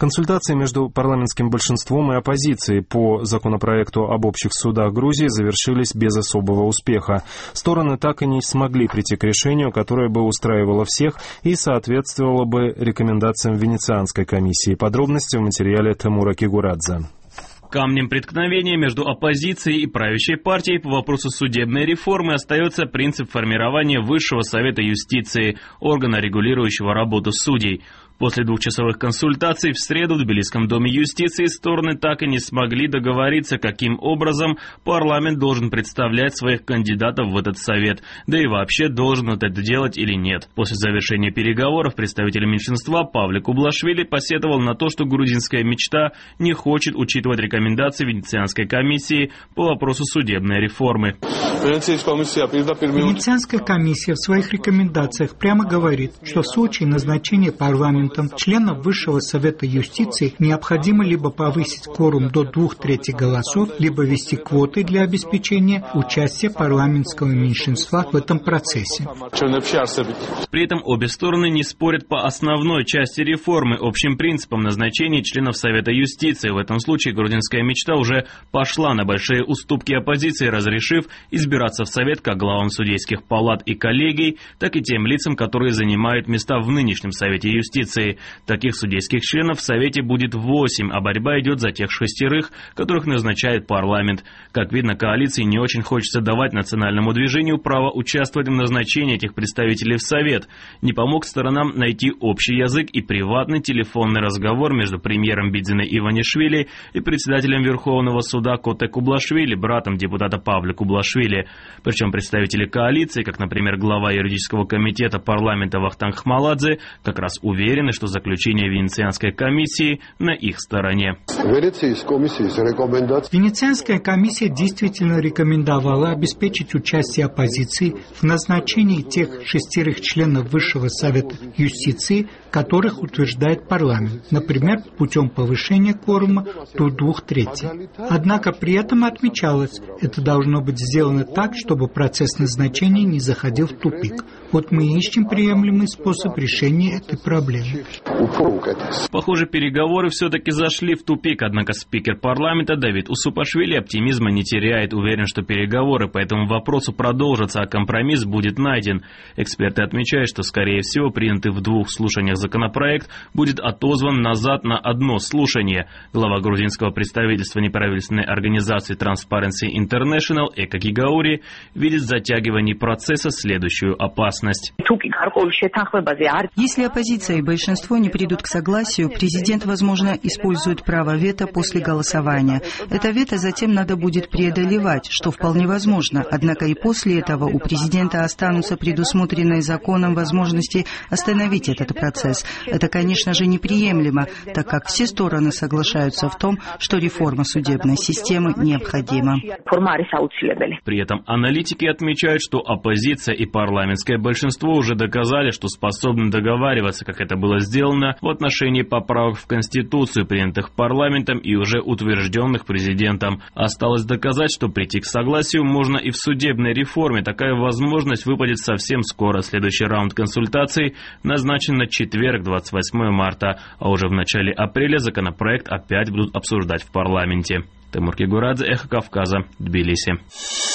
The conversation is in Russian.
Консультации между парламентским большинством и оппозицией по законопроекту об общих судах Грузии завершились без особого успеха. Стороны так и не смогли прийти к решению, которое бы устраивало всех и соответствовало бы рекомендациям Венецианской комиссии. Подробности в материале Тимура Кигурадзе. Камнем преткновения между оппозицией и правящей партией по вопросу судебной реформы остается принцип формирования Высшего совета юстиции, органа, регулирующего работу судей. После двухчасовых консультаций в среду в Тбилисском доме юстиции стороны так и не смогли договориться, каким образом парламент должен представлять своих кандидатов в этот совет, да и вообще должен это делать или нет. После завершения переговоров представитель меньшинства Павлик Кублашвили посетовал на то, что грузинская мечта не хочет учитывать рекомендации Венецианской комиссии по вопросу судебной реформы. Венецианская комиссия в своих рекомендациях прямо говорит, что в случае назначения парламента членов Высшего совета юстиции необходимо либо повысить кворум до 2/3 голосов, либо ввести квоты для обеспечения участия парламентского меньшинства в этом процессе. При этом обе стороны не спорят по основной части реформы, общим принципам назначения членов Совета юстиции. В этом случае грузинская мечта уже пошла на большие уступки оппозиции, разрешив избираться в Совет как главам судейских палат и коллегий, так и тем лицам, которые занимают места в нынешнем Совете юстиции. Таких судейских членов в Совете будет 8, а борьба идет за тех 6, которых назначает парламент. Как видно, коалиции не очень хочется давать национальному движению право участвовать в назначении этих представителей в Совет. Не помог сторонам найти общий язык и приватный телефонный разговор между премьером Бидзиной Иванишвили и председателем Верховного суда Коте Кублашвили, братом депутата Павля Кублашвили. Причем представители коалиции, как, например, глава юридического комитета парламента Вахтанг Хмаладзе, как раз уверены, что заключение Венецианской комиссии на их стороне. Венецианская комиссия действительно рекомендовала обеспечить участие оппозиции в назначении тех 6 членов Высшего совета юстиции, которых утверждает парламент, например, путем повышения кворума до 2/3. Однако при этом отмечалось, это должно быть сделано так, чтобы процесс назначения не заходил в тупик. Вот мы ищем приемлемый способ решения этой проблемы. Похоже, переговоры все-таки зашли в тупик, однако спикер парламента Давид Усупашвили оптимизма не теряет, уверен, что переговоры по этому вопросу продолжатся, а компромисс будет найден. Эксперты отмечают, что, скорее всего, принятый в 2 слушаниях законопроект будет отозван назад на 1 слушание. Глава грузинского представительства неправительственной организации Transparency International Эка Гигаури видит в затягивании процесса следующую опасность. Если оппозиция и большинство не придут к согласию, президент, возможно, использует право вето после голосования. Это вето затем надо будет преодолевать, что вполне возможно. Однако и после этого у президента останутся предусмотренные законом возможности остановить этот процесс. Это, конечно же, неприемлемо, так как все стороны соглашаются в том, что реформа судебной системы необходима. При этом аналитики отмечают, что оппозиция и парламентское большинство уже доказали, что способны договариваться, как это было сделано в отношении поправок в Конституцию, принятых парламентом и уже утвержденных президентом. Осталось доказать, что прийти к согласию можно и в судебной реформе. Такая возможность выпадет совсем скоро. Следующий раунд консультаций назначен на четверг, 28 марта, а уже в начале апреля законопроект опять будут обсуждать в парламенте. Тимур Кигурадзе, Эхо Кавказа, Тбилиси.